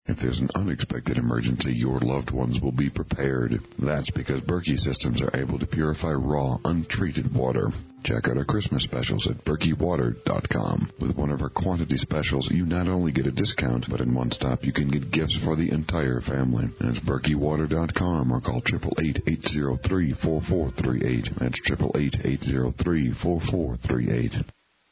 If there's an unexpected emergency, your loved ones will be prepared. That's because Berkey Systems are able to purify raw, untreated water. Check out our Christmas specials at BerkeyWater.com. With one of our quantity specials, you not only get a discount, but in one stop you can get gifts for the entire family. That's BerkeyWater.com or call 888-803-4438. That's 888-803-4438.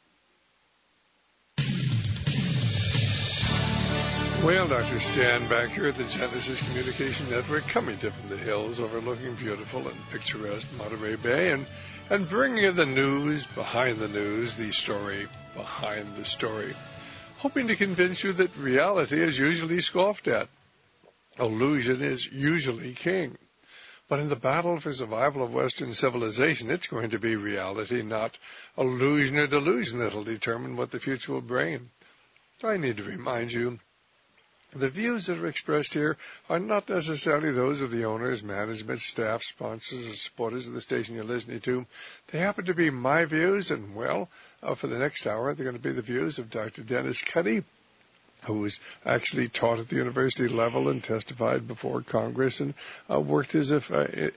Well, Dr. Stan back here at the Genesis Communication Network, coming to from the hills overlooking beautiful and picturesque Monterey Bay, and bringing you the news behind the news, the story behind the story, hoping to convince you that reality is usually scoffed at. Illusion is usually king. But in the battle for survival of Western civilization, it's going to be reality, not illusion or delusion, that will determine what the future will bring. I need to remind you, the views that are expressed here are not necessarily those of the owners, management, staff, sponsors, and supporters of the station you're listening to. They happen to be my views, and, well, for the next hour, they're going to be the views of Dr. Dennis Cuddy, who was actually taught at the university level and testified before Congress and worked as a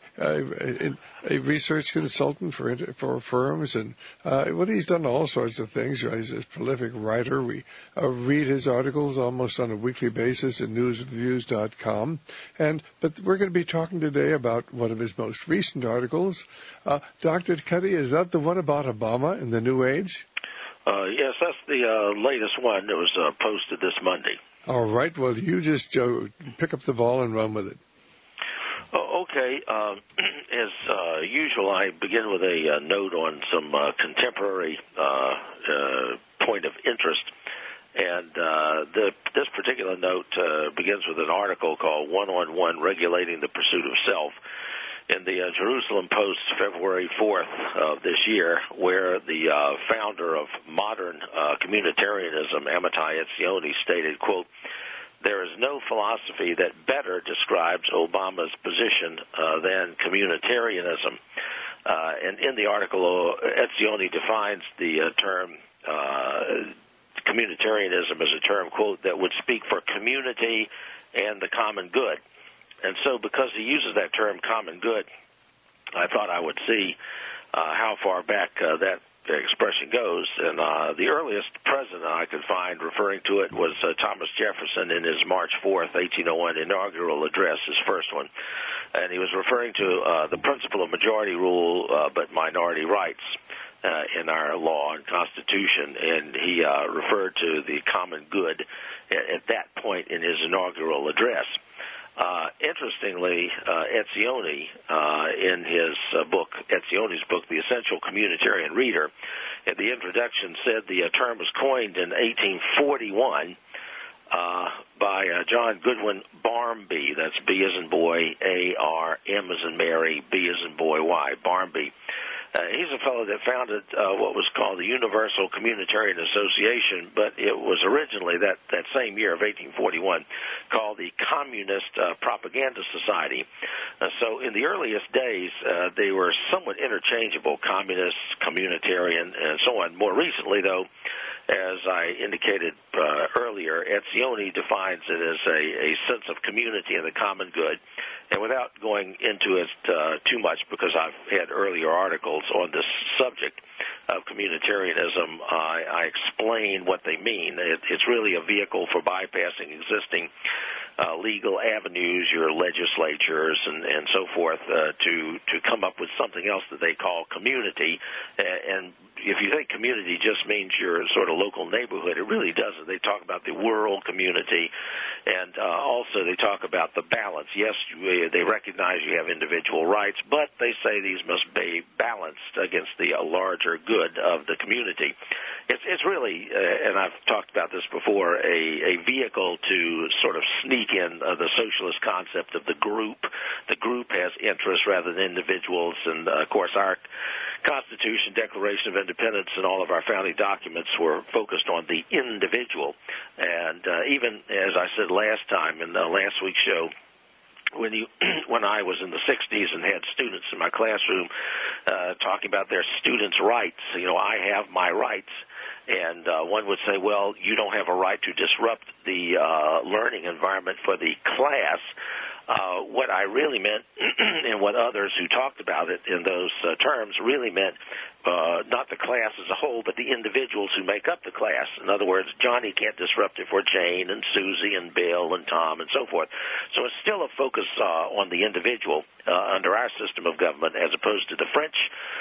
research consultant for firms. And he's done all sorts of things. He's a prolific writer. We read his articles almost on a weekly basis at newsreviews.com. But we're going to be talking today about one of his most recent articles. Dr. Cuddy, is that the one about Obama in the New Age? Yes, that's the latest one that was posted this Monday. All right. Well, you just pick up the ball and run with it. Okay. As usual, I begin with a note on some contemporary point of interest. And this particular note begins with an article called One-on-One Regulating the Pursuit of Self in the Jerusalem Post, February 4th of this year, where the founder of modern communitarianism, Amitai Etzioni, stated, quote, "There is no philosophy that better describes Obama's position than communitarianism." And in the article, Etzioni defines the term communitarianism as a term, quote, "that would speak for community and the common good." And so because he uses that term common good, I thought I would see how far back that expression goes. And the earliest president I could find referring to it was Thomas Jefferson in his March 4th, 1801 inaugural address, his first one. And he was referring to the principle of majority rule but minority rights in our law and Constitution. And he referred to the common good at that point in his inaugural address. Interestingly, Etzioni, in his Etzioni's book, The Essential Communitarian Reader, in the introduction said the term was coined in 1841 by John Goodwin Barmby. That's B as in boy, A-R, M as in Mary, B as in boy, Y, Barmby. He's a fellow that founded what was called the Universal Communitarian Association, but it was originally that same year of 1841 called the Communist Propaganda Society. So in the earliest days, they were somewhat interchangeable, communist, communitarian, and so on. More recently, though, as I indicated earlier, Etzioni defines it as a sense of community and the common good. And without going into it too much, because I've had earlier articles on this subject of communitarianism, I explain what they mean. It's really a vehicle for bypassing existing legal avenues, your legislatures and so forth, to come up with something else that they call community. And if you think community just means your sort of local neighborhood, it really doesn't. They talk about the world community, and also they talk about the balance. Yes, they recognize you have individual rights, but they say these must be balanced against the larger good of the community. It's really, and I've talked about this before, a vehicle to sort of sneak in the socialist concept of the group. The group has interests rather than individuals, and of course our Constitution, Declaration of Independence, and all of our founding documents were focused on the individual. And even, as I said last time in last week's show, when I was in the 60s and had students in my classroom talking about their students' rights, I have my rights. And one would say, well, you don't have a right to disrupt the learning environment for the class. What I really meant, and what others who talked about it in those terms really meant, not the class as a whole, but the individuals who make up the class. In other words, Johnny can't disrupt it for Jane and Susie and Bill and Tom and so forth. So it's still a focus on the individual under our system of government, as opposed to the French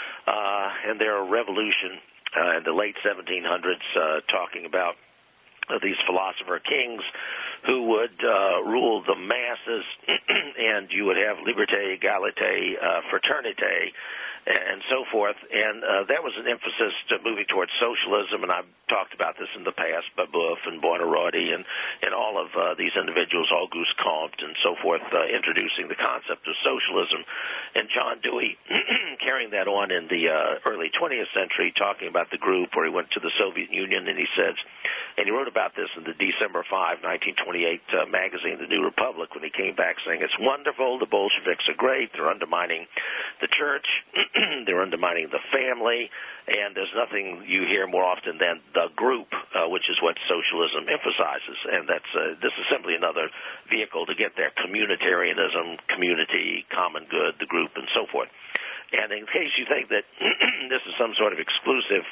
and their revolution in the late 1700s, talking about these philosopher kings who would rule the masses, and you would have liberté, égalité, fraternité, and so forth. And that was an emphasis to moving towards socialism, and I've talked about this in the past, Babeuf and Buonarroti and all of these individuals, Auguste Comte and so forth, introducing the concept of socialism. And John Dewey carrying that on in the early 20th century, talking about the group where he went to the Soviet Union, and he says, and he wrote about this in the December 5, 1928 magazine, The New Republic, when he came back saying, it's wonderful, the Bolsheviks are great, they're undermining the church, they're undermining the family, and there's nothing you hear more often than the group, which is what socialism emphasizes. And that's this is simply another vehicle to get their communitarianism, community, common good, the group, and so forth. And in case you think that this is some sort of exclusive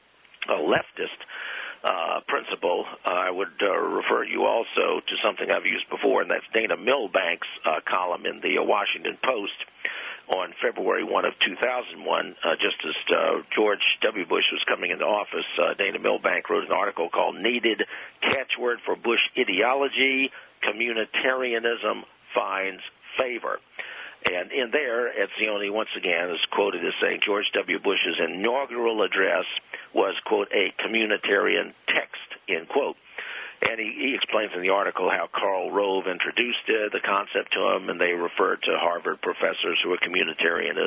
leftist principle, I would refer you also to something I've used before, and that's Dana Milbank's column in the Washington Post on February 1 of 2001, just as George W. Bush was coming into office. Dana Milbank wrote an article called Needed Catchword for Bush Ideology, Communitarianism Finds Favor. And in there, Etzioni once again is quoted as saying George W. Bush's inaugural address was, quote, a communitarian text, end quote. And he explains in the article how Karl Rove introduced the concept to him, and they referred to Harvard professors who were communitarians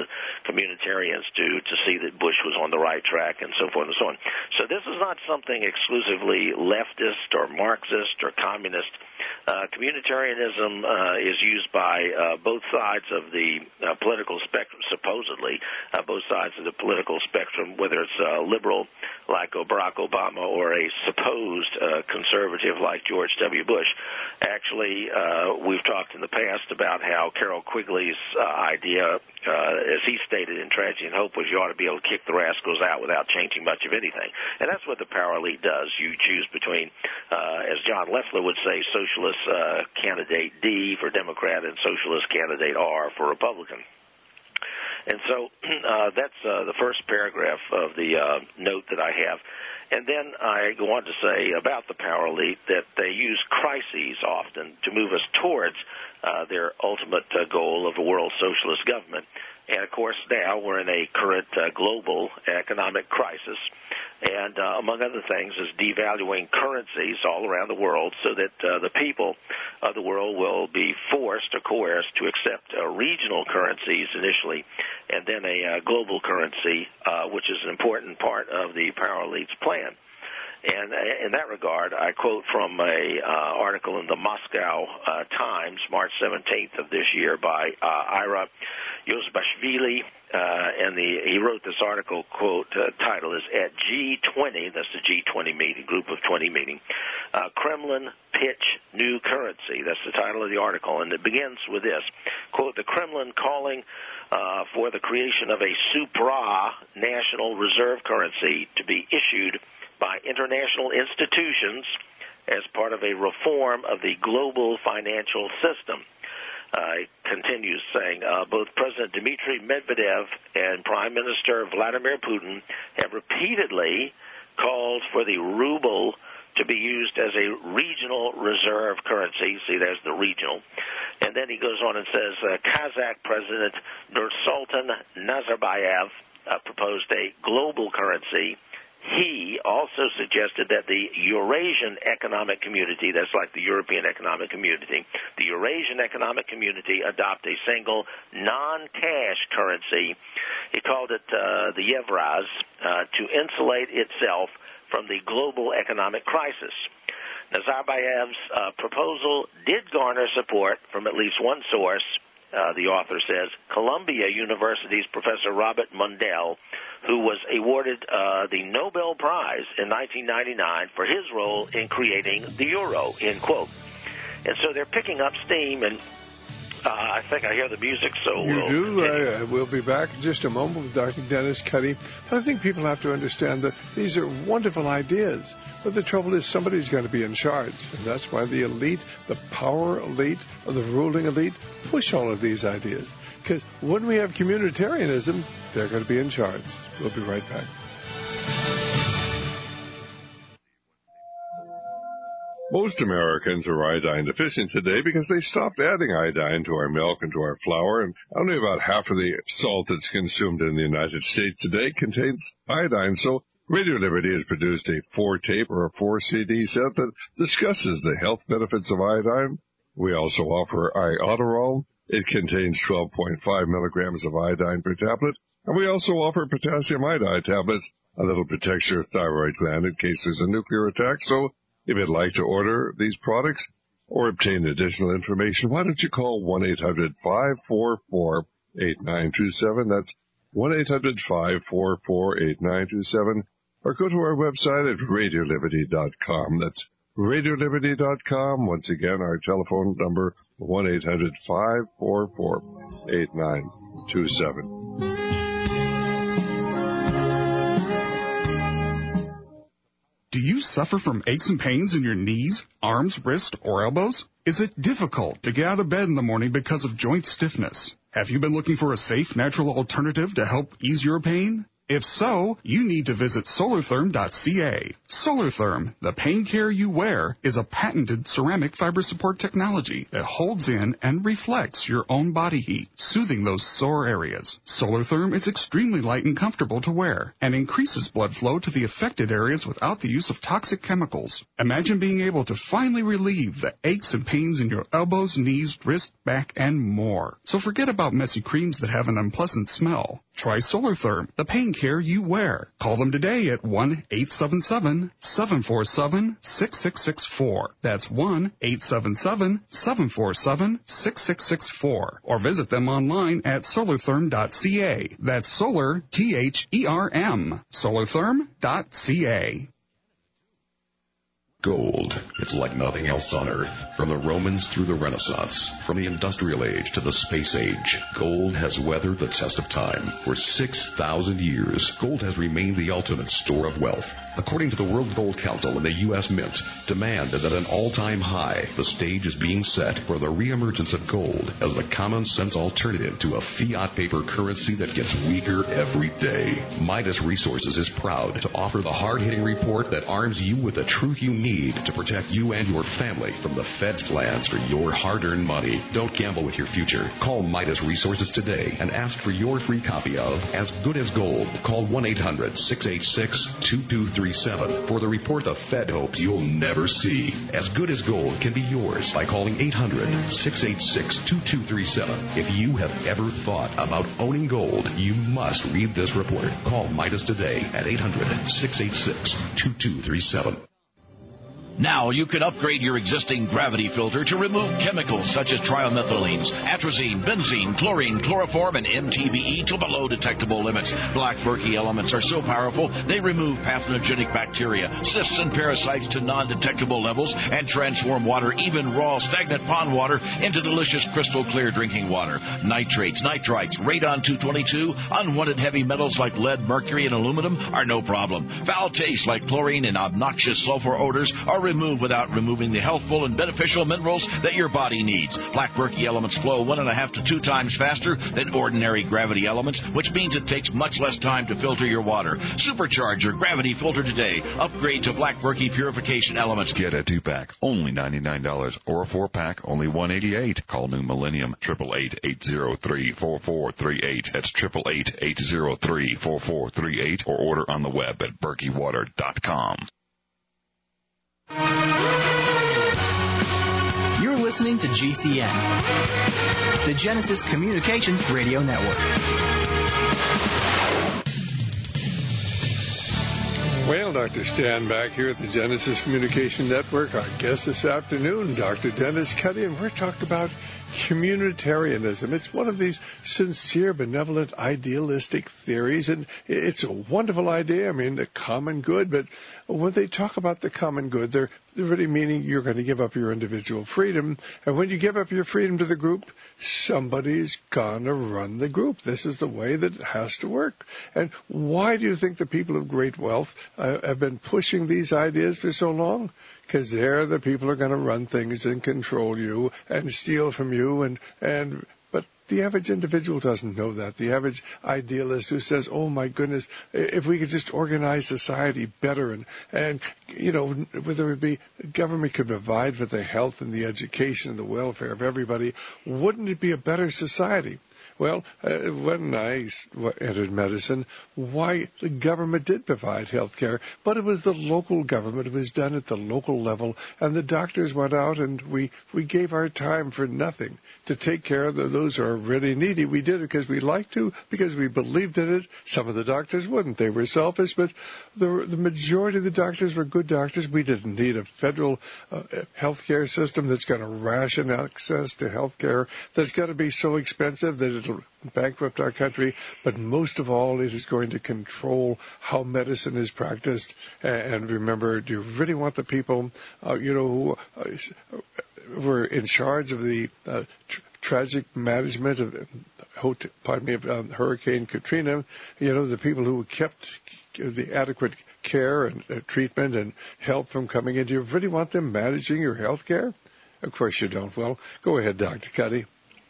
to see that Bush was on the right track, and so forth and so on. So this is not something exclusively leftist or Marxist or communist. Communitarianism is used by both sides of the political spectrum, supposedly, both sides of the political spectrum, whether it's liberal like Barack Obama or a supposed conservative like George W. Bush. Actually, we've talked in the past about how Carroll Quigley's idea, as he stated in Tragedy and Hope, was you ought to be able to kick the rascals out without changing much of anything. And that's what the power elite does. You choose between, as John Loeffler would say, socialist candidate D for Democrat and socialist candidate R for Republican. And so that's the first paragraph of the note that I have. And then I go on to say about the power elite that they use crises often to move us towards their ultimate goal of a world socialist government. And, of course, now we're in a current global economic crisis, and among other things is devaluing currencies all around the world so that the people of the world will be forced or coerced to accept regional currencies initially and then a global currency, which is an important part of the power elite's plan. And in that regard, I quote from a article in the Moscow Times, March 17th of this year, by Ira Yozbashvili, and he wrote this article, quote, title is At G20, that's the G20 meeting, group of 20 meeting, Kremlin pitch new currency. That's the title of the article, and it begins with this, quote, the Kremlin calling for the creation of a supranational reserve currency to be issued by international institutions as part of a reform of the global financial system. It continues saying, both President Dmitry Medvedev and Prime Minister Vladimir Putin have repeatedly called for the ruble to be used as a regional reserve currency. See, there's the regional. And then he goes on and says, Kazakh President Nursultan Nazarbayev proposed a global currency. He also suggested that the Eurasian Economic Community, that's like the European Economic Community, the Eurasian Economic Community adopt a single non-cash currency. He called it the Yevraz, to insulate itself from the global economic crisis. Nazarbayev's proposal did garner support from at least one source, the author says, Columbia University's Professor Robert Mundell, who was awarded the Nobel Prize in 1999 for his role in creating the euro, end quote. And so they're picking up steam, and I think I hear the music, so We'll be back in just a moment with Dr. Dennis Cuddy. But I think people have to understand that these are wonderful ideas. But the trouble is somebody's going to be in charge. And that's why the elite, the power elite, or the ruling elite push all of these ideas. Because when we have communitarianism, they're going to be in charge. We'll be right back. Most Americans are iodine deficient today because they stopped adding iodine to our milk and to our flour, and only about half of the salt that's consumed in the United States today contains iodine. So Radio Liberty has produced a 4-tape or a 4-CD set that discusses the health benefits of iodine. We also offer Iodoral. It contains 12.5 milligrams of iodine per tablet. And we also offer potassium iodide tablets, a little protects your thyroid gland in case there's a nuclear attack. So if you'd like to order these products or obtain additional information, why don't you call 1-800-544-8927. That's 1-800-544-8927. Or go to our website at radioliberty.com. That's radioliberty.com. Once again, our telephone number, 1-800-544-8927. Do you suffer from aches and pains in your knees, arms, wrists, or elbows? Is it difficult to get out of bed in the morning because of joint stiffness? Have you been looking for a safe, natural alternative to help ease your pain? If so, you need to visit Solartherm.ca. Solartherm, the pain care you wear, is a patented ceramic fiber support technology that holds in and reflects your own body heat, soothing those sore areas. Solartherm is extremely light and comfortable to wear and increases blood flow to the affected areas without the use of toxic chemicals. Imagine being able to finally relieve the aches and pains in your elbows, knees, wrists, back, and more. So forget about messy creams that have an unpleasant smell. Try Solartherm, the pain care you wear. Call them today at 1-877-747-6664. That's 1-877-747-6664. Or visit them online at solartherm.ca. That's solar, T-H-E-R-M. Solartherm.ca. Gold. It's like nothing else on Earth. From the Romans through the Renaissance, from the Industrial Age to the Space Age, gold has weathered the test of time. For 6,000 years, gold has remained the ultimate store of wealth. According to the World Gold Council and the U.S. Mint, demand is at an all-time high. The stage is being set for the reemergence of gold as the common-sense alternative to a fiat paper currency that gets weaker every day. Midas Resources is proud to offer the hard-hitting report that arms you with the truth you need to protect you and your family from the Fed's plans for your hard-earned money. Don't gamble with your future. Call Midas Resources today and ask for your free copy of As Good as Gold. Call 1-800-686-2237 for the report the Fed hopes you'll never see. As Good as Gold can be yours by calling 800-686-2237. If you have ever thought about owning gold, you must read this report. Call Midas today at 800-686-2237. Now you can upgrade your existing gravity filter to remove chemicals such as trimethylenes, atrazine, benzene, chlorine, chloroform, and MTBE to below detectable limits. Black Berkey elements are so powerful they remove pathogenic bacteria, cysts, and parasites to non-detectable levels and transform water, even raw, stagnant pond water, into delicious crystal clear drinking water. Nitrates, nitrites, radon 222, unwanted heavy metals like lead, mercury, and aluminum are no problem. Foul tastes like chlorine and obnoxious sulfur odors are removed without removing the healthful and beneficial minerals that your body needs. Black Berkey elements flow 1.5 to 2 times faster than ordinary gravity elements, which means it takes much less time to filter your water. Supercharge your gravity filter today. Upgrade to Black Berkey purification elements. Get a 2-pack, only $99, or a 4-pack, only $188. Call New Millennium, 888-803-4438. That's 888-803-4438, or order on the web at BerkeyWater.com. You're listening to GCN, the Genesis Communication Radio Network. Well, Dr. Stan back here at the Genesis Communication Network. Our guest this afternoon, Dr. Dennis Cuddy, and we're talking about communitarianism. It's one of these sincere, benevolent, idealistic theories, and it's a wonderful idea. I mean, the common good, but when they talk about the common good, they're really meaning you're going to give up your individual freedom, and when you give up your freedom to the group, somebody's going to run the group. This is the way that it has to work. And why do you think the people of great wealth have been pushing these ideas for so long? Because they're the people who are going to run things and control you and steal from you. But the average individual doesn't know that. The average idealist who says, oh, my goodness, if we could just organize society better and you know, whether it be government could provide for the health and the education and the welfare of everybody, wouldn't it be a better society? Well, when I entered medicine, why the government did provide health care, but it was the local government. It was done at the local level, and the doctors went out, and we gave our time for nothing to take care of those who are really needy. We did it because we liked to, because we believed in it. Some of the doctors wouldn't. They were selfish, but the majority of the doctors were good doctors. We didn't need a federal health care system that's going to ration access to health care, that's going to be so expensive that it'll bankrupt our country, but most of all, it is going to control how medicine is practiced. And remember, do you really want the people, who were in charge of the tragic management of Hurricane Katrina? The people who kept the adequate care and treatment and help from coming in. Do you really want them managing your health care? Of course you don't. Well, go ahead, Dr. Cuddy.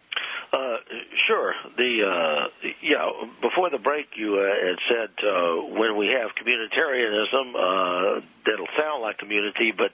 Sure. Before the break, you had said when we have communitarianism, that'll sound like community, but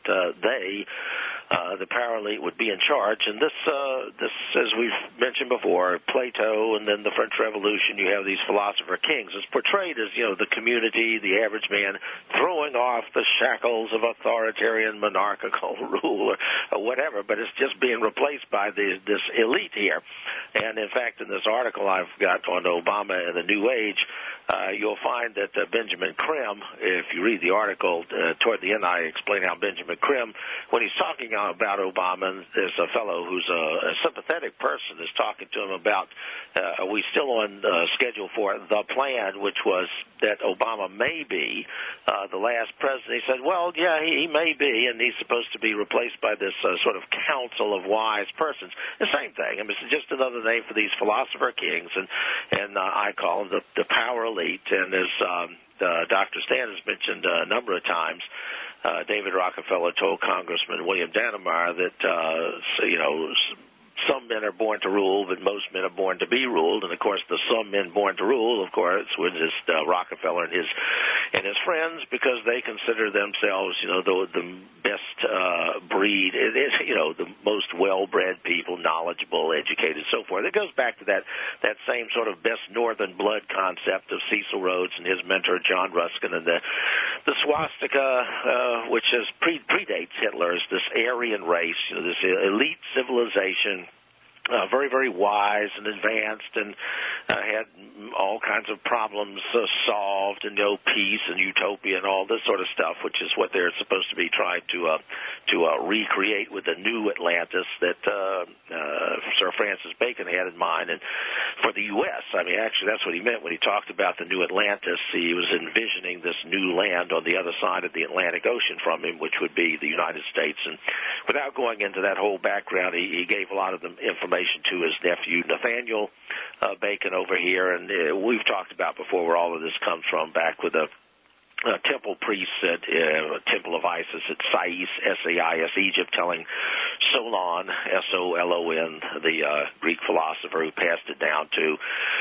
the power elite would be in charge. And this, as we've mentioned before, Plato and then the French Revolution, you have these philosopher kings. It's portrayed as, the community, the average man, throwing off the shackles of authoritarian monarchical rule or whatever, but it's just being replaced by this elite here. And, in fact, in this article I've got on Obama and the New Age, you'll find that Benjamin Krim, if you read the article, toward the end I explain how Benjamin Krim, when he's talking about Obama, there's a fellow who's a sympathetic person is talking to him about, are we still on schedule for the plan, which was that Obama may be the last president. He said, well, yeah, he may be, and he's supposed to be replaced by this sort of council of wise persons. The same thing. I mean, it's just another name for these philosopher kings, and I call them the power elite. And as Dr. Stan has mentioned a number of times, David Rockefeller told Congressman William Dannemeyer that, some men are born to rule, but most men are born to be ruled. And, of course, the some men born to rule, of course, was just Rockefeller and his friends, because they consider themselves, the best breed, the most well-bred people, knowledgeable, educated, so forth. It goes back to that same sort of best northern blood concept of Cecil Rhodes and his mentor John Ruskin, and the swastika, which predates Hitler, is this Aryan race, this elite civilization. Very, very wise and advanced, and had all kinds of problems solved, and peace and utopia and all this sort of stuff, which is what they're supposed to be trying to recreate with the new Atlantis that Sir Francis Bacon had in mind. And for the U.S., I mean, actually, that's what he meant when he talked about the new Atlantis. He was envisioning this new land on the other side of the Atlantic Ocean from him, which would be the United States. And without going into that whole background, he gave a lot of them information to his nephew Nathaniel Bacon over here, and we've talked about before where all of this comes from, back with a temple priests at Temple of Isis at Sais, S-A-I-S, Egypt, telling Solon, S-O-L-O-N, the Greek philosopher who passed it down to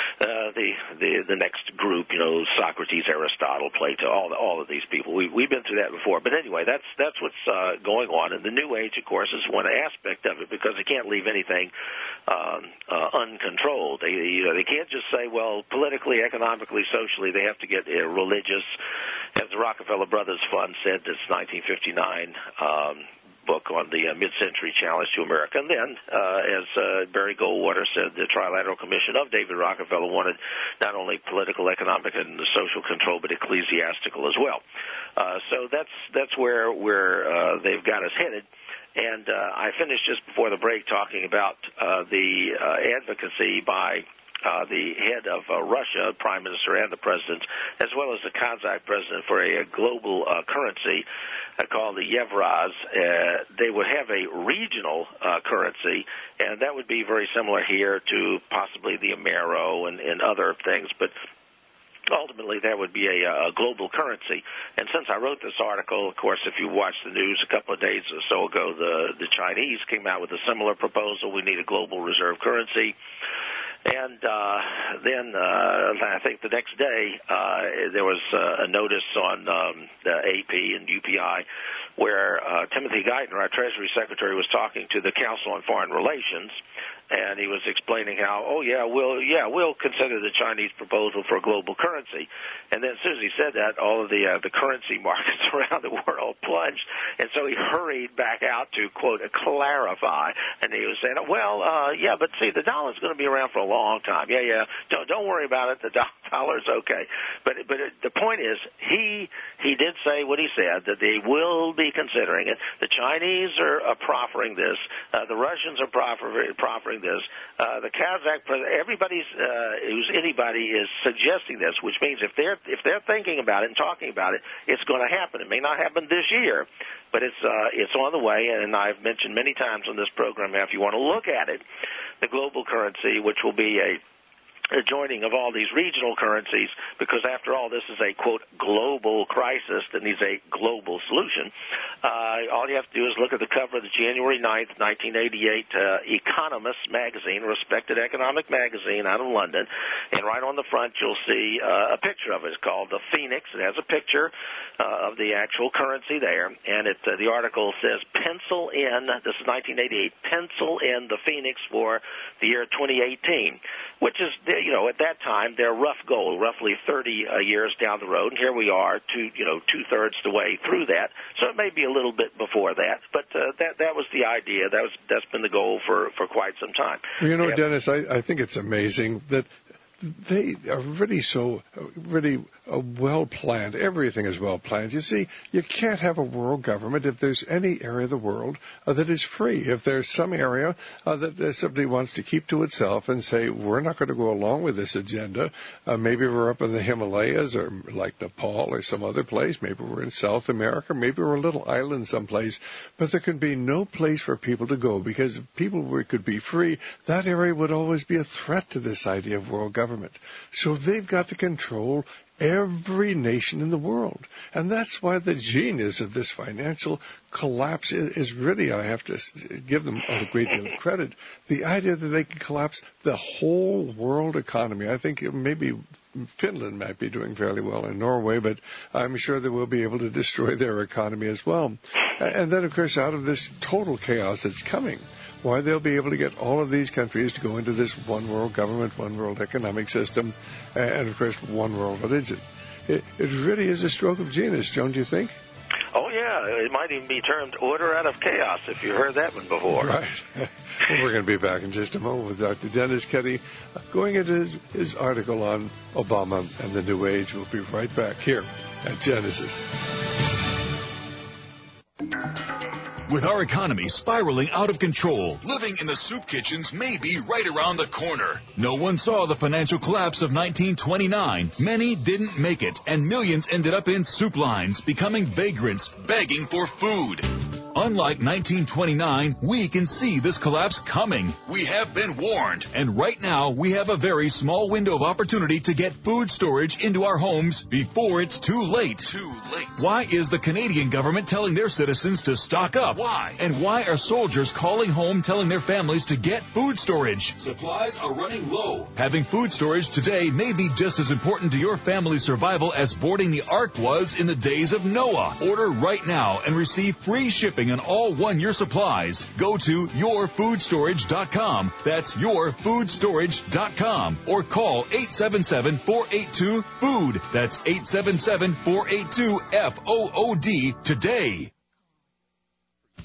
the next group, Socrates, Aristotle, Plato, all of these people. We've been through that before. But anyway, that's what's going on. And the New Age, of course, is one aspect of it, because they can't leave anything uncontrolled. They can't just say, well, politically, economically, socially, they have to get religious. As the Rockefeller Brothers Fund said, it's 1959, book on the mid-century challenge to America. And then, as Barry Goldwater said, the Trilateral Commission of David Rockefeller wanted not only political, economic, and social control, but ecclesiastical as well. So that's where they've got us headed. And I finished just before the break talking about the advocacy by the head of Russia, Prime Minister and the President, as well as the Kazakh President, for a global currency called the Yevraz. They would have a regional currency, and that would be very similar here to possibly the Amero and other things, but ultimately that would be a global currency. And since I wrote this article, of course, if you watched the news a couple of days or so ago, the Chinese came out with a similar proposal. We need a global reserve currency. And then I think the next day there was a notice on the AP and UPI where Timothy Geithner, our Treasury Secretary, was talking to the Council on Foreign Relations, and he was explaining how, we'll consider the Chinese proposal for a global currency. And then as soon as he said that, all of the currency markets around the world plunged, and so he hurried back out to, quote, clarify, and he was saying, but see, the dollar's going to be around for a long time. Don't worry about it. The dollar's okay. But the point is, he did say what he said, that they will be considering it. The Chinese are proffering this. The Russians are proffering this. The Kazakh president, who's anybody is suggesting this, which means if they're thinking about it and talking about it, it's going to happen. It may not happen this year, but it's on the way. And I've mentioned many times on this program, if you want to look at it, the global currency, which will be a joining of all these regional currencies, because after all, this is a, quote, global crisis that needs a global solution. All you have to do is look at the cover of the January 9th, 1988 Economist magazine, a respected economic magazine out of London, and right on the front you'll see a picture of it. It's called the Phoenix. It has a picture of the actual currency there, and the article says, pencil in, this is 1988, pencil in the Phoenix for the year 2018, which is, at that time, their rough goal, roughly 30 years down the road. And here we are, two-thirds the way through that. So it may be a little bit before that, but that was the idea. That's been the goal for quite some time. Well, Dennis, I think it's amazing that they are really well planned. Everything is well planned. You see, you can't have a world government if there's any area of the world that is free. If there's some area that somebody wants to keep to itself and say, we're not going to go along with this agenda, maybe we're up in the Himalayas or like Nepal or some other place, maybe we're in South America, maybe we're a little island someplace, but there can be no place for people to go, because if people could be free, that area would always be a threat to this idea of world government. So they've got to control every nation in the world. And that's why the genius of this financial collapse is really, I have to give them a great deal of credit, the idea that they can collapse the whole world economy. I think maybe Finland might be doing fairly well in Norway, but I'm sure they will be able to destroy their economy as well. And then, of course, out of this total chaos that's coming, why they'll be able to get all of these countries to go into this one world government, one world economic system, and, of course, one world religion. It really is a stroke of genius, don't you think? Oh, yeah. It might even be termed order out of chaos, if you heard that one before. Right. Well, we're going to be back in just a moment with Dr. Dennis Keddy going into his article on Obama and the New Age. We'll be right back here at Genesis. With our economy spiraling out of control, living in the soup kitchens may be right around the corner. No one saw the financial collapse of 1929. Many didn't make it, and millions ended up in soup lines, becoming vagrants, begging for food. Unlike 1929, we can see this collapse coming. We have been warned, and right now we have a very small window of opportunity to get food storage into our homes before it's too late. Why is the Canadian government telling their citizens to stock up? Why? And why are soldiers calling home telling their families to get food storage? Supplies are running low. Having food storage today may be just as important to your family's survival as boarding the Ark was in the days of Noah. Order right now and receive free shipping on all one-year supplies. Go to yourfoodstorage.com. That's yourfoodstorage.com. Or call 877-482-FOOD. That's 877-482-FOOD today.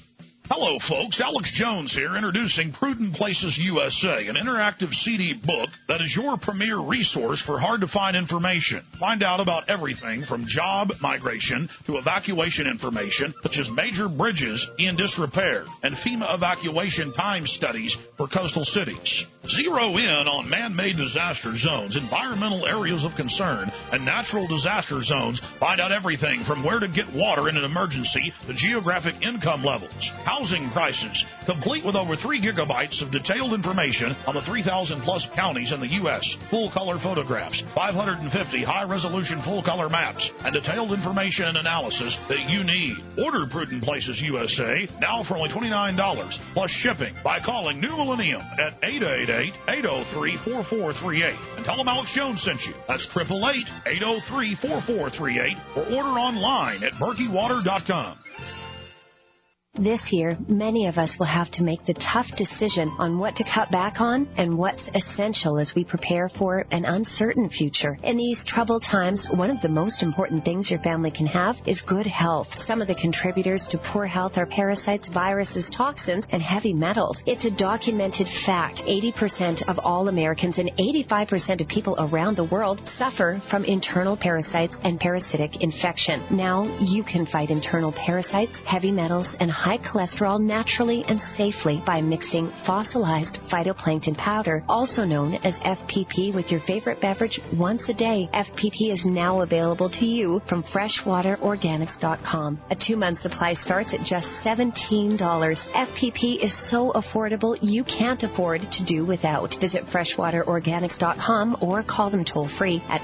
Hello, folks. Alex Jones here, introducing Prudent Places USA, an interactive CD book that is your premier resource for hard-to-find information. Find out about everything from job migration to evacuation information, such as major bridges in disrepair and FEMA evacuation time studies for coastal cities. Zero in on man-made disaster zones, environmental areas of concern, and natural disaster zones. Find out everything from where to get water in an emergency to geographic income levels, housing prices, complete with over 3 gigabytes of detailed information on the 3,000-plus counties in the U.S., full-color photographs, 550 high-resolution full-color maps, and detailed information and analysis that you need. Order Prudent Places USA now for only $29 plus shipping by calling New Millennium at 888-803-4438 and tell them Alex Jones sent you. That's 888-803-4438 or order online at berkeywater.com. This year, many of us will have to make the tough decision on what to cut back on and what's essential as we prepare for an uncertain future. In these troubled times, one of the most important things your family can have is good health. Some of the contributors to poor health are parasites, viruses, toxins, and heavy metals. It's a documented fact. 80% of all Americans and 85% of people around the world suffer from internal parasites and parasitic infection. Now you can fight internal parasites, heavy metals, and high cholesterol naturally and safely by mixing fossilized phytoplankton powder, also known as FPP, with your favorite beverage once a day. FPP is now available to you from freshwaterorganics.com. A 2-month supply starts at just $17. FPP is so affordable you can't afford to do without. Visit freshwaterorganics.com or call them toll-free at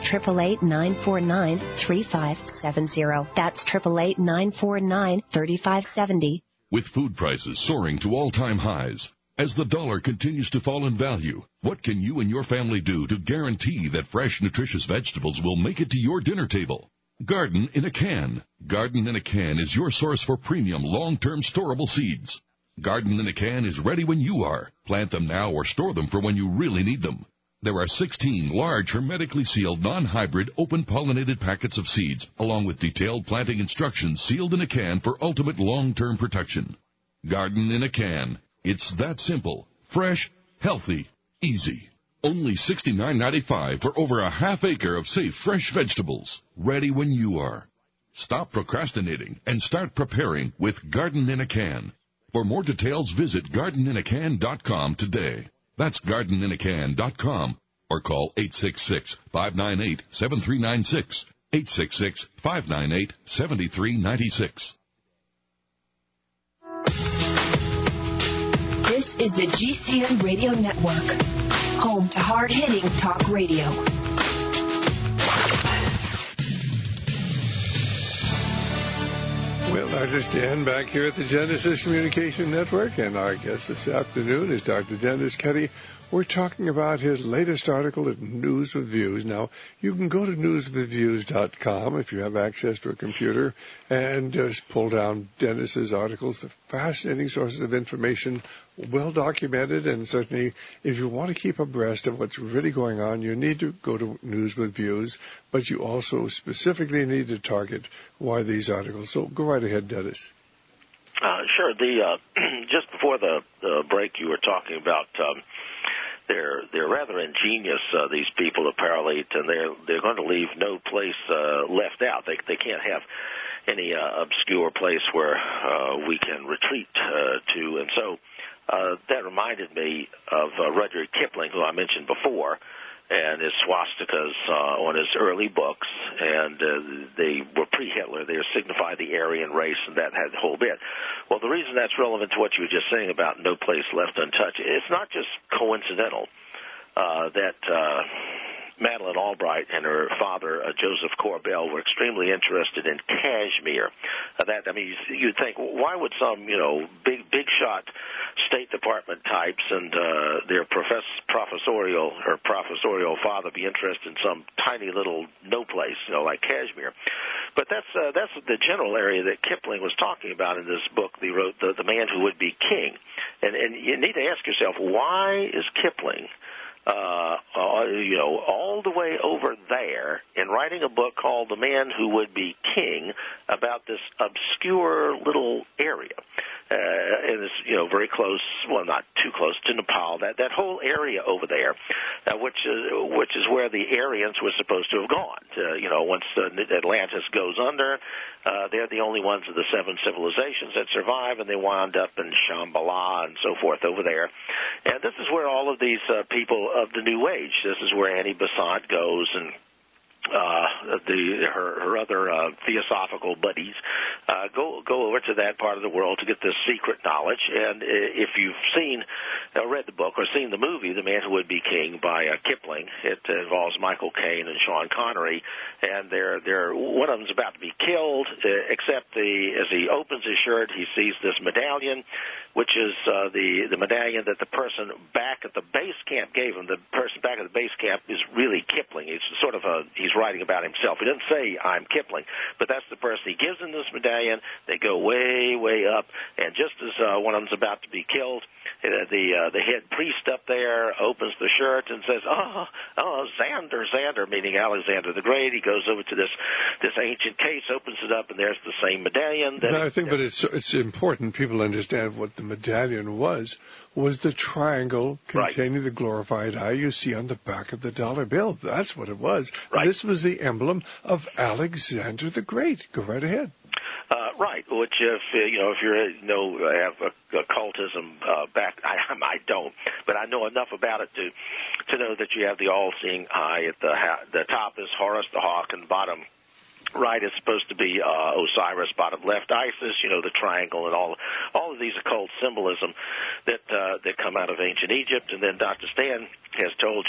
888-949-3570. That's 888-949-3570. With food prices soaring to all-time highs, as the dollar continues to fall in value, what can you and your family do to guarantee that fresh, nutritious vegetables will make it to your dinner table? Garden in a Can. Garden in a Can is your source for premium, long-term storable seeds. Garden in a Can is ready when you are. Plant them now or store them for when you really need them. There are 16 large, hermetically sealed, non-hybrid, open-pollinated packets of seeds, along with detailed planting instructions sealed in a can for ultimate long-term protection. Garden in a Can. It's that simple, fresh, healthy, easy. Only $69.95 for over a half acre of safe, fresh vegetables, ready when you are. Stop procrastinating and start preparing with Garden in a Can. For more details, visit gardeninacan.com today. That's gardeninacan.com or call 866-598-7396, 866-598-7396. This is the GCN Radio Network, home to hard-hitting talk radio. Well, Dr. Stan back here at the Genesis Communication Network, and our guest this afternoon is Dr. Dennis Ketty. We're talking about his latest article at News with Views. Now, you can go to newswithviews.com if you have access to a computer and just pull down Dennis's articles. They're fascinating sources of information, well documented, and certainly if you want to keep abreast of what's really going on, you need to go to News with Views, but you also specifically need to target why these articles. So go right ahead, Dennis. Sure. Just before the break, you were talking about they're rather ingenious, these people apparently, and they're going to leave no place left out. They can't have any obscure place where we can retreat to, and so that reminded me of Rudyard Kipling, who I mentioned before, and his swastikas on his early books, and they were pre-Hitler. They signified the Aryan race, and that had the whole bit. Well, the reason that's relevant to what you were just saying about no place left untouched, it's not just coincidental that Madeleine Albright and her father, Joseph Corbel, were extremely interested in cashmere. You'd think, why would some, big shot State Department types and their professorial father be interested in some tiny little no place, like Kashmir? But that's the general area that Kipling was talking about in this book. He wrote The Man Who Would Be King, and you need to ask yourself, why is Kipling all the way over there and writing a book called The Man Who Would Be King about this obscure little area. And it's, very close, well, not too close to Nepal, that whole area over there, which is where the Aryans were supposed to have gone. Once Atlantis goes under, they're the only ones of the 7 civilizations that survive, and they wound up in Shambhala and so forth over there. And this is where all of these people of the New Age, this is where Annie Besant goes, and her other theosophical buddies go over to that part of the world to get this secret knowledge. And if you've read the book or seen the movie, The Man Who Would Be King by Kipling, it involves Michael Caine and Sean Connery, and they're one of them's about to be killed. Except as he opens his shirt, he sees this medallion, which is the medallion that the person back at the base camp gave him. The person back at the base camp is really Kipling. It's sort of he's writing about himself. He doesn't say, I'm Kipling, but that's the person. He gives him this medallion. They go way, way up, and just as one of them's about to be killed, the head priest up there opens the shirt and says, Xander, meaning Alexander the Great. He goes over to this ancient case, opens it up, and there's the same medallion. But it's important people understand what the medallion was the triangle containing the glorified eye you see on the back of the dollar bill. That's what it was. Right. This was the emblem of Alexander the Great. Go right ahead. Right, which if you have occultism back, I don't, but I know enough about it to know that you have the all-seeing eye. At the top is Horus the hawk, and the bottom right is supposed to be Osiris, bottom left Isis, the triangle, and all of these occult symbolism that come out of ancient Egypt. And then Dr. Stan has told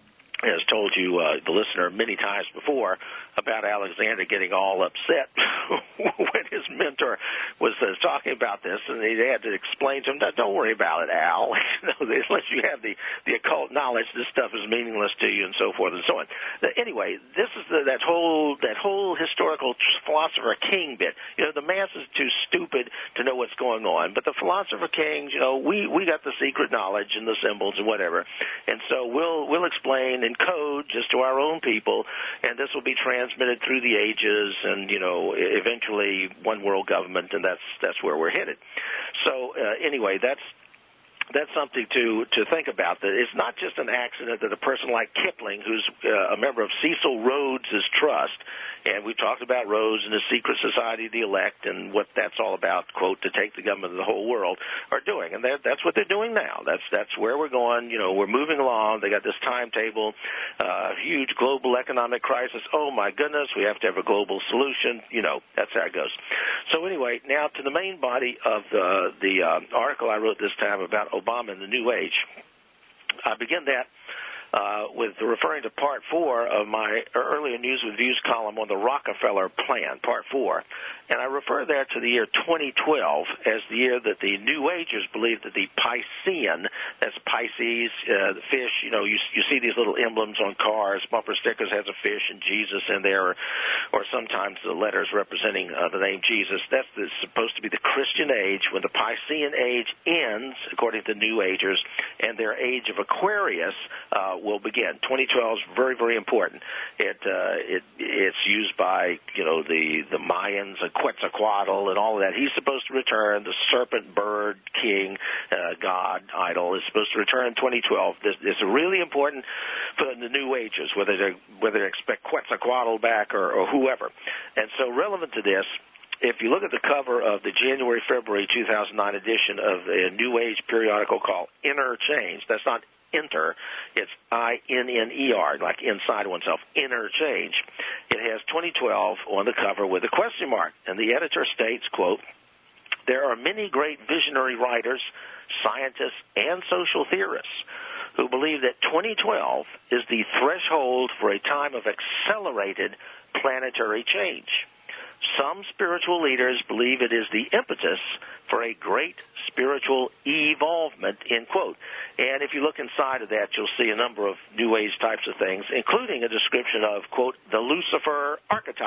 you, the listener, many times before about Alexander getting all upset when his mentor was talking about this, and he had to explain to him, don't worry about it, Al. Unless you have the occult knowledge, this stuff is meaningless to you, and so forth and so on. Anyway, this is that whole historical philosopher king bit. The mass is too stupid to know what's going on, but the philosopher kings, we got the secret knowledge and the symbols and whatever, and so we'll explain in code just to our own people, and this will be transmitted through the ages, and eventually one world government, and that's where we're headed. So anyway, that's something to think about. That it's not just an accident that a person like Kipling, who's a member of Cecil Rhodes' trust, and we talked about Rhodes and the secret society of the elect and what that's all about, quote, to take the government of the whole world, are doing. And that's what they're doing now. That's where we're going. We're moving along. They got this timetable, huge global economic crisis. Oh, my goodness, we have to have a global solution. That's how it goes. So anyway, now to the main body of the article I wrote this time about Obama and the New Age. I begin that with referring to Part 4 of my earlier News with Views column on the Rockefeller Plan, Part 4. And I refer there to the year 2012 as the year that the New Agers believed that the Piscean, that's Pisces, the fish, you see these little emblems on cars, bumper stickers has a fish and Jesus in there, or sometimes the letters representing the name Jesus. That's supposed to be the Christian age. When the Piscean age ends, according to New Agers, and their age of Aquarius will begin. 2012 is very, very important. It's used by the Mayans, Quetzalcoatl, and all of that. He's supposed to return. The serpent bird king, god, idol is supposed to return in 2012. This is really important for the New Agers, whether they expect Quetzalcoatl back or whoever. And so, relevant to this, if you look at the cover of the January-February 2009 edition of a New Age periodical called Inner Change, that's not Enter, it's INNER, like inside oneself, Inner Change. It has 2012 on the cover with a question mark, and the editor states, quote, "There are many great visionary writers, scientists, and social theorists who believe that 2012 is the threshold for a time of accelerated planetary change. Some spiritual leaders believe it is the impetus for a great spiritual evolvement," end quote. And if you look inside of that, you'll see a number of New Age types of things, including a description of, quote, the Lucifer archetype.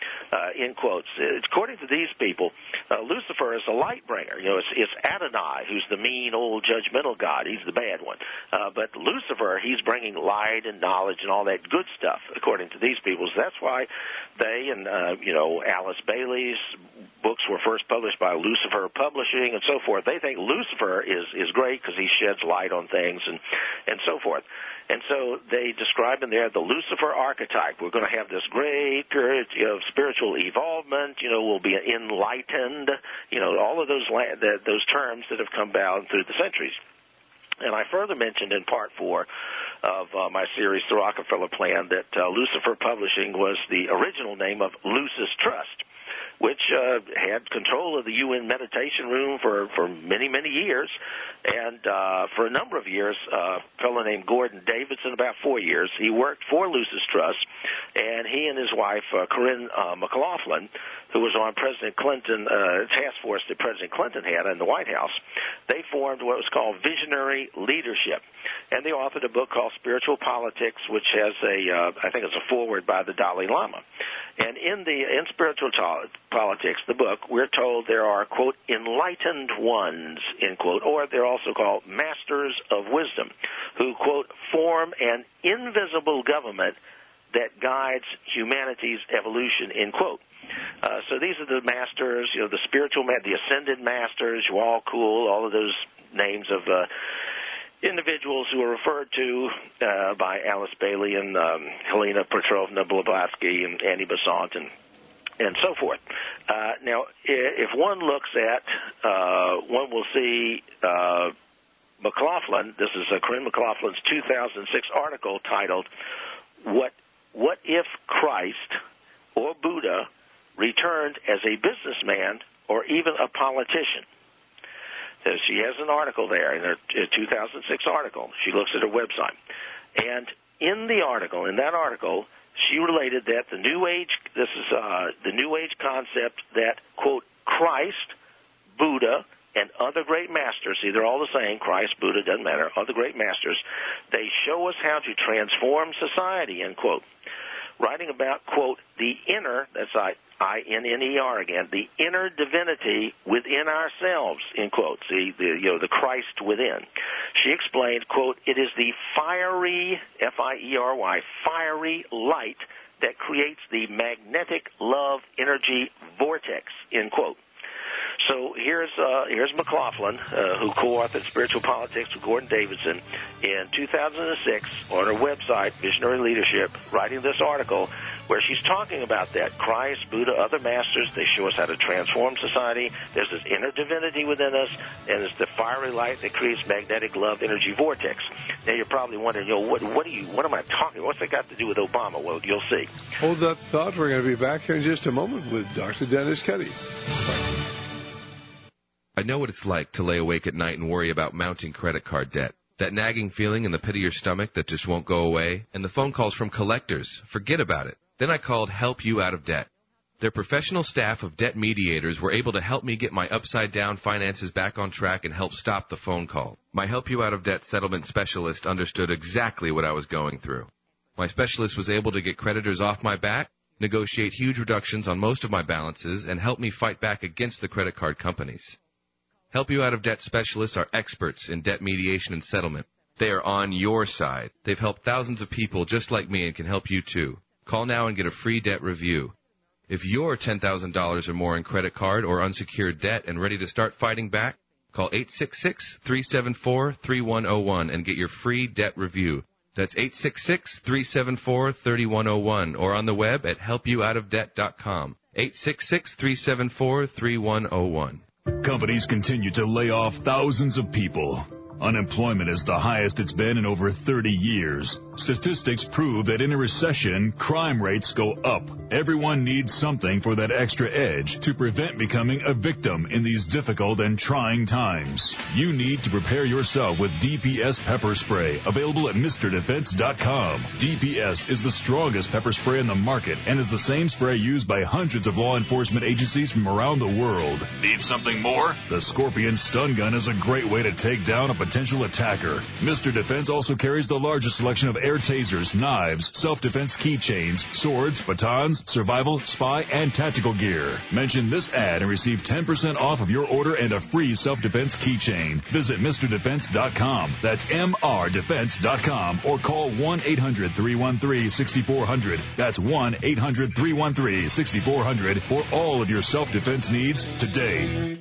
in quotes. According to these people, Lucifer is a light bringer. It's Adonai who's the mean, old, judgmental God. He's the bad one. But Lucifer, he's bringing light and knowledge and all that good stuff, according to these people. So that's why they and, Alice Bailey's books were first published by Lucifer Publishing and so forth. They think Lucifer is great because he sheds light on things and so forth. And so they describe in there the Lucifer archetype. We're going to have this great period of spiritual evolvement. We'll be enlightened. All of those terms that have come down through the centuries. And I further mentioned in Part 4 of my series, The Rockefeller Plan, that Lucifer Publishing was the original name of Lucis Trust, which had control of the UN meditation room for many, many years. And for a number of years, a fellow named Gordon Davidson, about 4 years, he worked for Lucis Trust, and he and his wife, Corinne McLaughlin, who was on President Clinton, task force that President Clinton had in the White House, they formed what was called Visionary Leadership. And they authored a book called Spiritual Politics, which has I think it's a foreword by the Dalai Lama. And in Spiritual Politics, the book, we're told there are, quote, enlightened ones, end quote, or they're also called masters of wisdom, who, quote, form an invisible government that guides humanity's evolution, end quote. So these are the masters, the spiritual, the ascended masters, Hual-Kul, all of those names of individuals who are referred to by Alice Bailey and Helena Petrovna Blavatsky and Annie Besant and so forth. Now, if one looks at, one will see McLaughlin, this is Corinne McLaughlin's 2006 article titled, What If Christ or Buddha returned as a businessman or even a politician? So she has an article there, in her 2006 article. She looks at her website. And in that article, she related that the New Age concept that, quote, Christ, Buddha, and other great masters, see, they're all the same, Christ, Buddha, doesn't matter, other great masters, they show us how to transform society, end quote. Writing about, quote, the inner, that's I-N-N-E-R again, the inner divinity within ourselves, end quote. See, the Christ within. She explained, quote, it is the fiery, F-I-E-R-Y, fiery light that creates the magnetic love energy vortex, end quote. So here's McLaughlin, who co-authored Spiritual Politics with Gordon Davidson in 2006 on her website, Visionary Leadership, writing this article where she's talking about that. Christ, Buddha, other masters, they show us how to transform society. There's this inner divinity within us, and it's the fiery light that creates magnetic love energy vortex. Now you're probably wondering, what am I talking about? What's that got to do with Obama? Well, you'll see. Hold that thought. We're going to be back here in just a moment with Dr. Dennis Keddy. I know what it's like to lay awake at night and worry about mounting credit card debt. That nagging feeling in the pit of your stomach that just won't go away, and the phone calls from collectors. Forget about it. Then I called Help You Out of Debt. Their professional staff of debt mediators were able to help me get my upside-down finances back on track and help stop the phone call. My Help You Out of Debt settlement specialist understood exactly what I was going through. My specialist was able to get creditors off my back, negotiate huge reductions on most of my balances, and help me fight back against the credit card companies. Help You Out of Debt specialists are experts in debt mediation and settlement. They are on your side. They've helped thousands of people just like me and can help you too. Call now and get a free debt review. If you're $10,000 or more in credit card or unsecured debt and ready to start fighting back, call 866-374-3101 and get your free debt review. That's 866-374-3101 or on the web at helpyououtofdebt.com. 866-374-3101. Companies continue to lay off thousands of people. Unemployment is the highest it's been in over 30 years. Statistics prove that in a recession, crime rates go up. Everyone needs something for that extra edge to prevent becoming a victim in these difficult and trying times. You need to prepare yourself with DPS pepper spray, available at MrDefense.com. DPS is the strongest pepper spray in the market and is the same spray used by hundreds of law enforcement agencies from around the world. Need something more? The Scorpion Stun Gun is a great way to take down a potential potential attacker. Mr. Defense also carries the largest selection of air tasers, knives, self-defense keychains, swords, batons, survival, spy, and tactical gear. Mention this ad and receive 10% off of your order and a free self-defense keychain. Visit MrDefense.com. That's MRDefense.com or call 1-800-313-6400. That's 1-800-313-6400 for all of your self-defense needs today.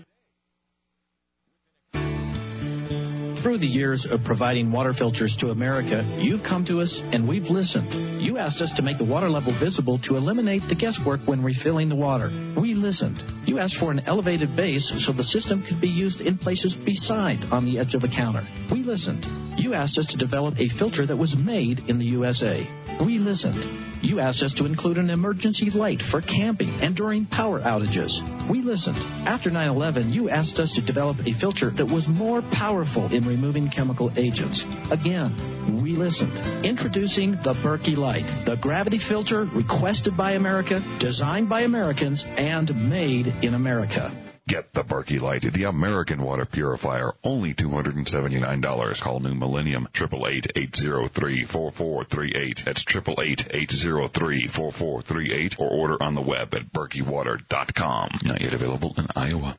Through the years of providing water filters to America, you've come to us and we've listened. You asked us to make the water level visible to eliminate the guesswork when refilling the water. We listened. You asked for an elevated base so the system could be used in places beside on the edge of a counter. We listened. You asked us to develop a filter that was made in the USA. We listened. You asked us to include an emergency light for camping and during power outages. We listened. After 9/11, you asked us to develop a filter that was more powerful in removing chemical agents. Again, we listened. Introducing the Berkey Light, the gravity filter requested by America, designed by Americans, and made in America. Get the Berkey Light, the American water purifier, only $279. Call New Millennium, 888-803-4438. That's 888-803-4438, or order on the web at BerkeyWater.com. Not yet available in Iowa.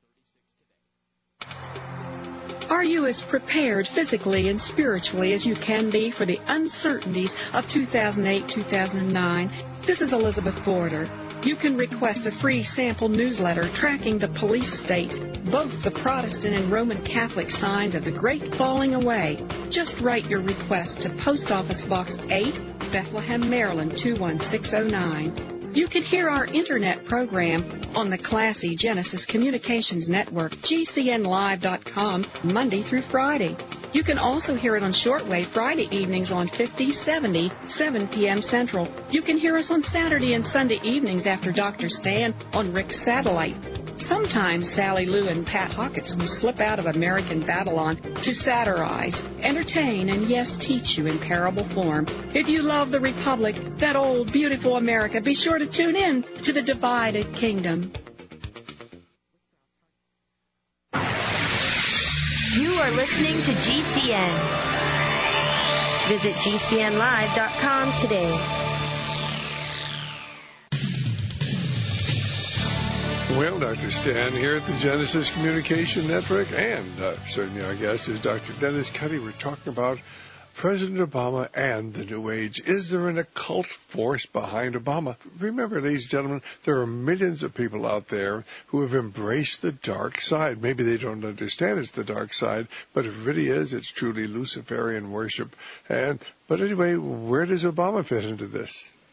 Are you as prepared physically and spiritually as you can be for the uncertainties of 2008-2009? This is Elizabeth Border. You can request a free sample newsletter tracking the police state, both the Protestant and Roman Catholic signs of the Great Falling Away. Just write your request to Post Office Box 8, Bethlehem, Maryland, 21609. You can hear our internet program on the classy Genesis Communications Network, GCNlive.com, Monday through Friday. You can also hear it on shortwave Friday evenings on 5070, 7 p.m. Central. You can hear us on Saturday and Sunday evenings after Dr. Stan on Rick's Satellite. Sometimes Sally Lou and Pat Hawkins will slip out of American Babylon to satirize, entertain, and yes, teach you in parable form. If you love the Republic, that old, beautiful America, be sure to tune in to the Divided Kingdom. You are listening to GCN. Visit GCNlive.com today. Well, Dr. Stan here at the Genesis Communication Network, and certainly our guest is Dr. Dennis Cuddy. We're talking about President Obama and the New Age. Is there an occult force behind Obama? Remember, ladies and gentlemen, there are millions of people out there who have embraced the dark side. Maybe they don't understand it's the dark side, but it really is. It's truly Luciferian worship. But anyway, where does Obama fit into this?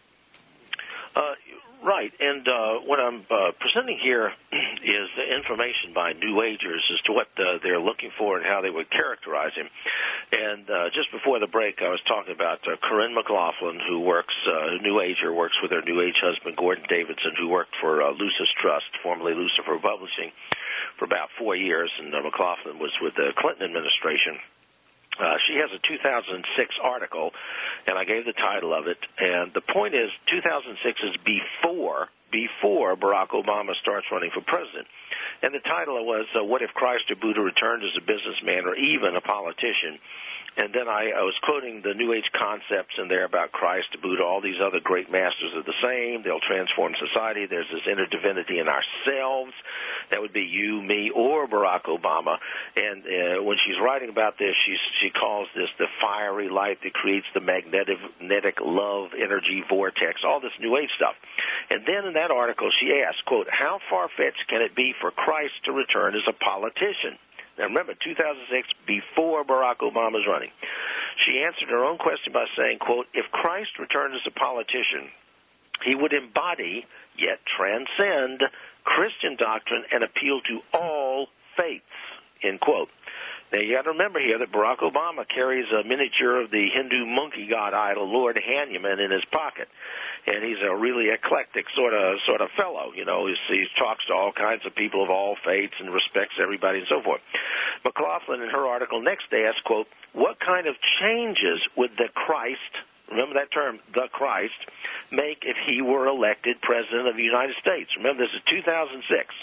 Right, and what I'm presenting here is the information by New Agers as to what they're looking for and how they would characterize him. And just before the break, I was talking about Corinne McLaughlin, who works, New Ager, works with her New Age husband, Gordon Davidson, who worked for Lucis Trust, formerly Lucifer Publishing, for about 4 years, and McLaughlin was with the Clinton administration. She has a 2006 article, and I gave the title of it. And the point is, 2006 is before Barack Obama starts running for president. And the title was, What If Christ or Buddha Returned as a Businessman or Even a Politician? And then I was quoting the New Age concepts in there about Christ, Buddha, all these other great masters are the same. They'll transform society. There's this inner divinity in ourselves. That would be you, me, or Barack Obama. And when she's writing about this, she calls this the fiery light that creates the magnetic love energy vortex, all this New Age stuff. And then in that article, she asked, quote, how far-fetched can it be for Christ to return as a politician? Now, remember, 2006, before Barack Obama's running. She answered her own question by saying, quote, if Christ returned as a politician, he would embody, yet transcend, Christian doctrine and appeal to all faiths, end quote. Now, you got to remember here that Barack Obama carries a miniature of the Hindu monkey god idol, Lord Hanuman, in his pocket. And he's a really eclectic sort of fellow. You know, he talks to all kinds of people of all faiths and respects everybody and so forth. McLaughlin, in her article next asked, quote, what kind of changes would the Christ, remember that term, the Christ, make if he were elected president of the United States? Remember, this is 2006.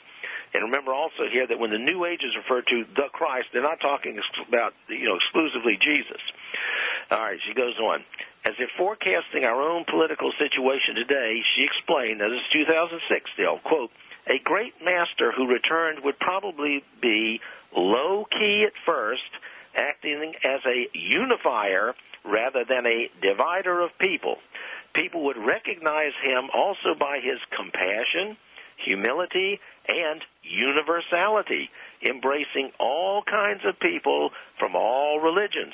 And remember also here that when the New Agers refer to the Christ, they're not talking about, exclusively Jesus. All right, she goes on. As if forecasting our own political situation today, she explained, that is 2006 still, quote, a great master who returned would probably be low-key at first, acting as a unifier rather than a divider of people. People would recognize him also by his compassion, humility, and universality, embracing all kinds of people from all religions.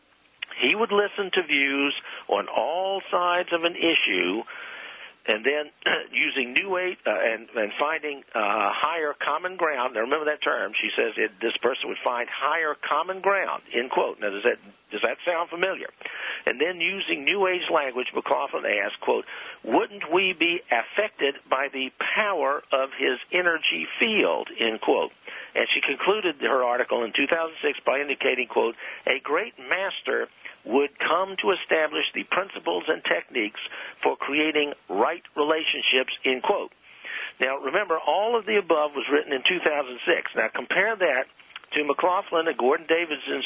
He would listen to views on all sides of an issue, and then using New Age and finding higher common ground. Now, remember that term. She says this person would find higher common ground, end quote. Now, does that sound familiar? And then using New Age language, McLaughlin asked, quote, wouldn't we be affected by the power of his energy field, end quote. And she concluded her article in 2006 by indicating, quote, a great master would come to establish the principles and techniques for creating right relationships, end quote. Now, remember, all of the above was written in 2006. Now, compare that to McLaughlin and Gordon Davidson's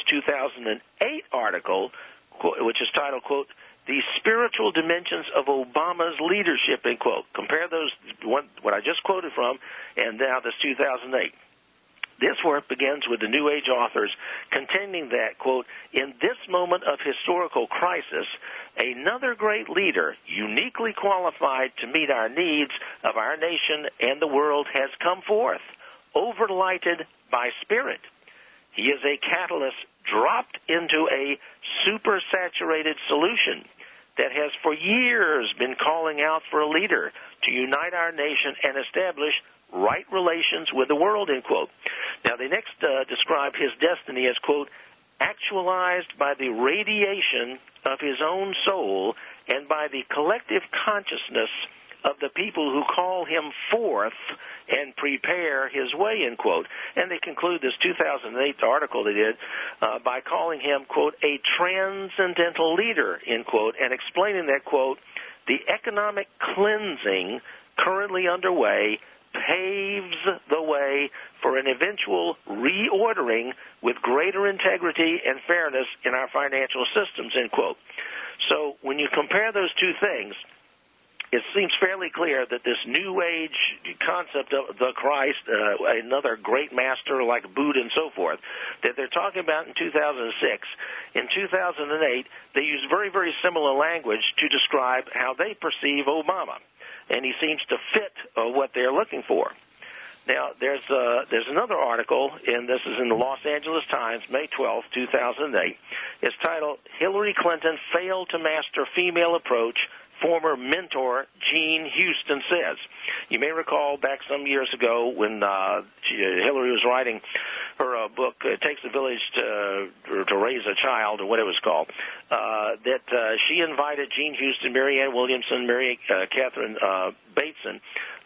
2008 article, which is titled, quote, the spiritual dimensions of Obama's leadership, end quote. Compare those, what I just quoted from, and now this 2008. This work begins with the New Age authors contending that, quote, in this moment of historical crisis, another great leader, uniquely qualified to meet our needs of our nation and the world, has come forth, overlighted by spirit. He is a catalyst dropped into a supersaturated solution that has for years been calling out for a leader to unite our nation and establish right relations with the world, end quote. Now, they next describe his destiny as, quote, actualized by the radiation of his own soul and by the collective consciousness of the people who call him forth and prepare his way, end quote. And they conclude this 2008 article they did by calling him, quote, a transcendental leader, end quote, and explaining that, quote, the economic cleansing currently underway paves the way for an eventual reordering with greater integrity and fairness in our financial systems, end quote. So when you compare those two things, it seems fairly clear that this New Age concept of the Christ, another great master like Buddha and so forth, that they're talking about in 2006. In 2008, they use very, very similar language to describe how they perceive Obama, and he seems to fit what they're looking for. Now, there's another article, and this is in the Los Angeles Times, May 12, 2008. It's titled, Hillary Clinton Failed to Master Female Approach, Former mentor Jean Houston says. You may recall back some years ago when Hillary was writing her book, It Takes a Village to Raise a Child, or what it was called, that she invited Jean Houston, Marianne Williamson, Mary Catherine Bateson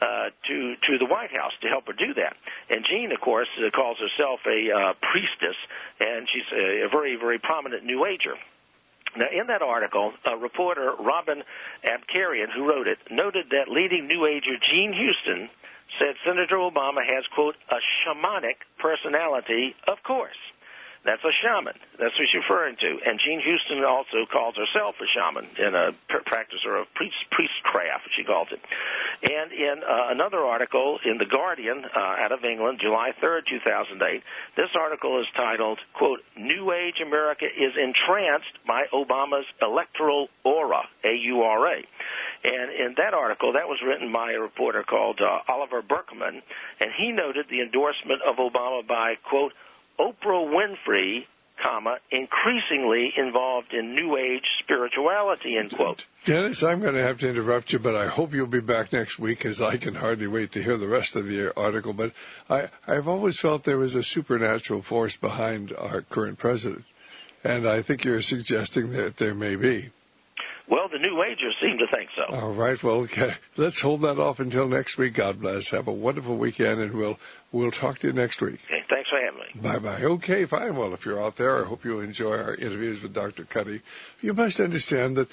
to the White House to help her do that. And Jean, of course, calls herself a priestess, and she's a very, very prominent New Ager. Now, in that article, reporter Robin Abkarian, who wrote it, noted that leading New Ager Jean Houston said Senator Obama has, quote, a shamanic personality, of course. That's a shaman. That's what she's referring to. And Jean Houston also calls herself a shaman and a practicer of priestcraft, she calls it. And in another article in The Guardian out of England, July 3rd, 2008, this article is titled, quote, New Age America is entranced by Obama's electoral aura, A-U-R-A. And in that article, that was written by a reporter called Oliver Berkman, and he noted the endorsement of Obama by, quote, Oprah Winfrey, increasingly involved in New Age spirituality, end quote. Dennis, I'm going to have to interrupt you, but I hope you'll be back next week, as I can hardly wait to hear the rest of the article. But I've always felt there was a supernatural force behind our current president, and I think you're suggesting that there may be. Well, the New Agers seem to think so. All right. Well, okay. Let's hold that off until next week. God bless. Have a wonderful weekend, and we'll talk to you next week. Okay. Thanks for having me. Bye-bye. Okay, fine. Well, if you're out there, I hope you'll enjoy our interviews with Dr. Cuddy. You must understand that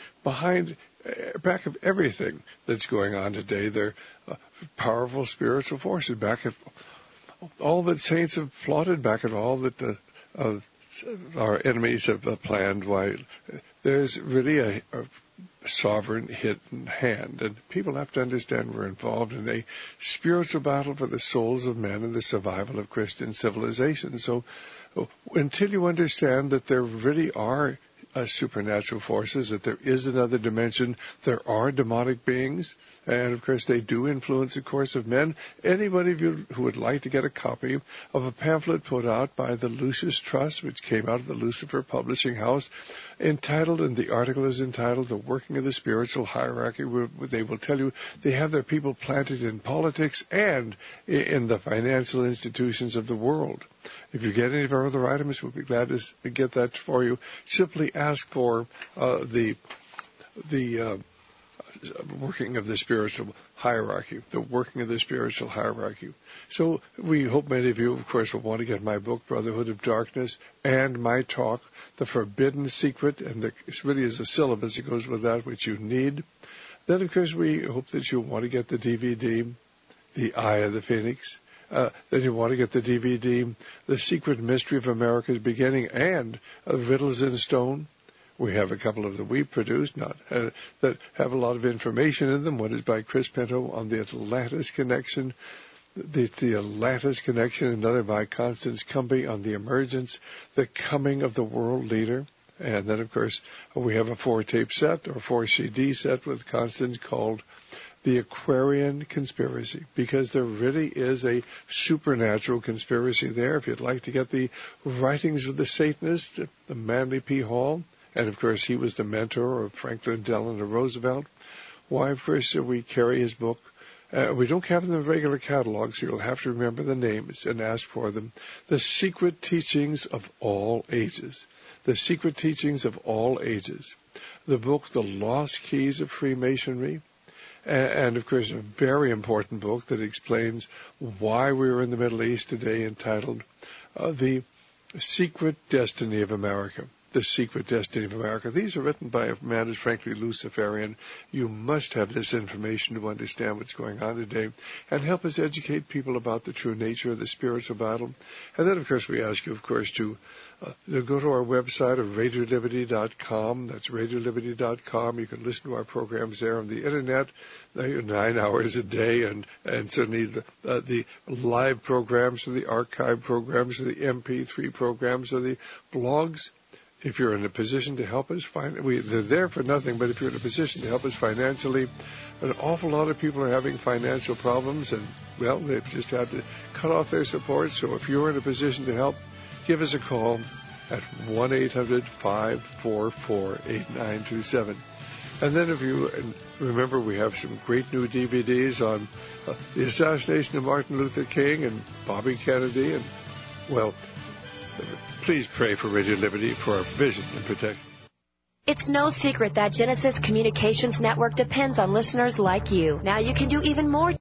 back of everything that's going on today, there are powerful spiritual forces. Back of all that saints have plotted back and all that our enemies have planned, why there's really a sovereign hidden hand. And people have to understand we're involved in a spiritual battle for the souls of men and the survival of Christian civilization. So until you understand that there really are supernatural forces, that there is another dimension, there are demonic beings, and of course they do influence the course of men. Anybody of you who would like to get a copy of a pamphlet put out by the Lucis Trust, which came out of the Lucifer Publishing House, entitled, and the article is entitled, The Working of the Spiritual Hierarchy, where they will tell you they have their people planted in politics and in the financial institutions of the world. If you get any of our other items, we'll be glad to get that for you. Simply ask for the working of the spiritual hierarchy, the working of the spiritual hierarchy. So we hope many of you, of course, will want to get my book, Brotherhood of Darkness, and my talk, The Forbidden Secret, and it really is a syllabus that goes with that, which you need. Then, of course, we hope that you'll want to get the DVD, The Eye of the Phoenix. Then you want to get the DVD, The Secret Mystery of America's Beginning, and Riddles in Stone. We have a couple of them we produced that have a lot of information in them. One is by Chris Pinto on the Atlantis Connection, the Atlantis Connection, another by Constance Cumbie on the emergence, the coming of the world leader. And then, of course, we have a 4-tape set or 4-CD set with Constance called The Aquarian Conspiracy, because there really is a supernatural conspiracy there. If you'd like to get the writings of the Satanist, the Manly P. Hall, and of course he was the mentor of Franklin Delano Roosevelt, why, of course, we carry his book. We don't have them in the regular catalog, so you'll have to remember the names and ask for them. The Secret Teachings of All Ages. The Secret Teachings of All Ages. The book, The Lost Keys of Freemasonry. And, of course, a very important book that explains why we are in the Middle East today, entitled The Secret Destiny of America. The Secret Destiny of America. These are written by a man who's frankly Luciferian. You must have this information to understand what's going on today and help us educate people about the true nature of the spiritual battle. And then, of course, we ask you, of course, to go to our website of RadioLiberty.com. That's RadioLiberty.com. You can listen to our programs there on the Internet 9 hours a day, and certainly the live programs or the archive programs or the MP3 programs or the blogs. If you're in a position to help us, they're there for nothing, but if you're in a position to help us financially, an awful lot of people are having financial problems, and, well, they've just had to cut off their support. So if you're in a position to help, give us a call at 1-800-544-8927. And then remember, we have some great new DVDs on the assassination of Martin Luther King and Bobby Kennedy, and, well, please pray for Radio Liberty for our vision and protection. It's no secret that Genesis Communications Network depends on listeners like you. Now you can do even more.